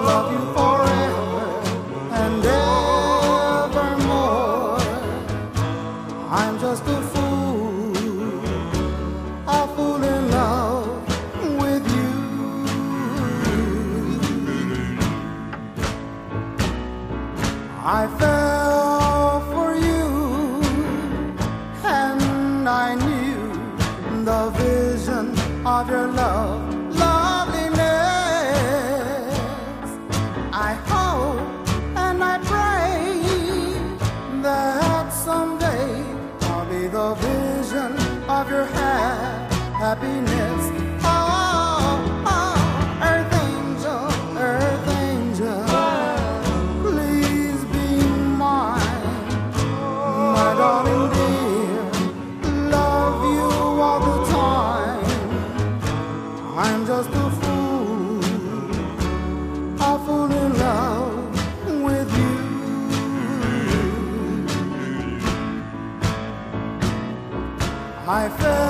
love you forever and evermore. I'm just a fool in love with you. I fell for you, and I knew the vision of your love, loveliness. I hope and I pray that someday I'll be the vision of your happiness. Oh, oh, earth angel, please be mine, my darling dear. Love you all the time. I'm just a fool in love with you. I fell